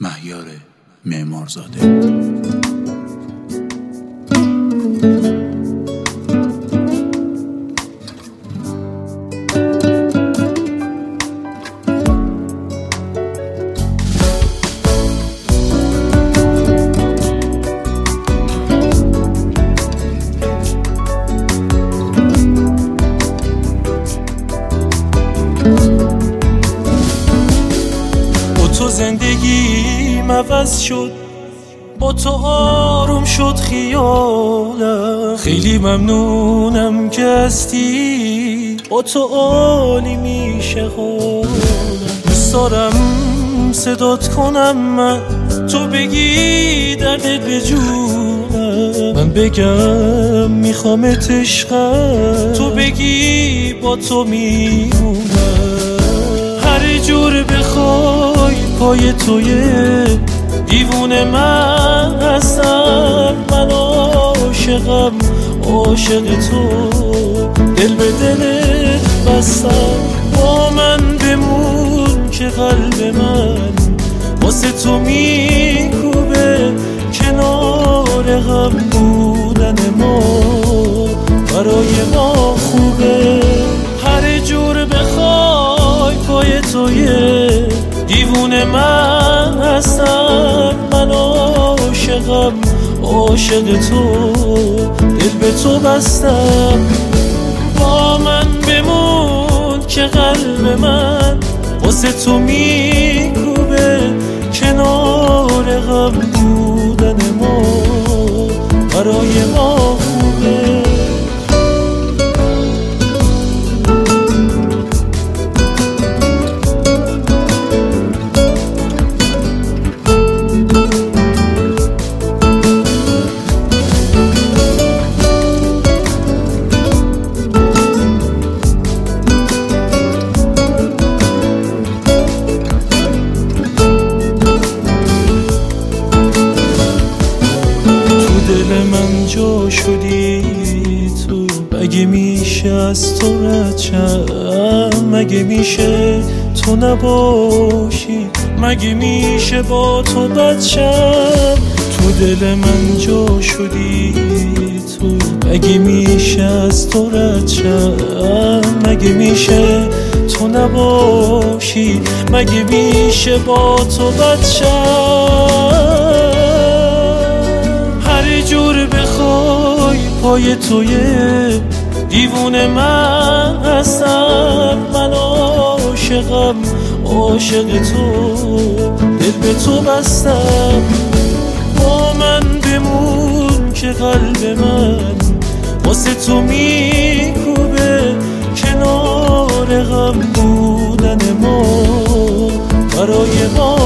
مهیار معمارزاده. تو زندگیم عوض شد، با تو آروم شد خیالم. خیلی ممنونم که هستی، با تو عالی میشه حالم. دوست دارم صدات کنم من، تو بگی دردت به جونم. من بگم میخوامت عشقم، تو بگی با تو میمونم. هر جور بخوای پای تویه، دیوونه من هستم. من عاشقم، عاشق تو، دل به دلت بستم. با من بمون که قلب من واسه تو میکوبه. کنار غم بودن ما برای ما خوبه. هر جور بخوای پای تویه، دیوونه من هستم. من عاشقم، عاشق تو، دل به تو بستم. با من بمون که قلب من واسه تو میکوبه. کنار غم بودن ما برای ما خوبه. دل من جا شدی تو، مگه میشه از تو رد شم؟ مگه میشه تو نباشی؟ مگه میشه با تو بد شم؟ تو دل من جا شدی تو، مگه میشه از تو رد شم؟ مگه میشه تو نباشی؟ مگه میشه با تو بد شم؟ هر جور بخوای پای تویه، دیوونه من هستم. من عاشقم، عاشق تو، دل به تو بستم. با من بمون که قلب من واسه تو میکوبه. کنار غم بودن ما برای ما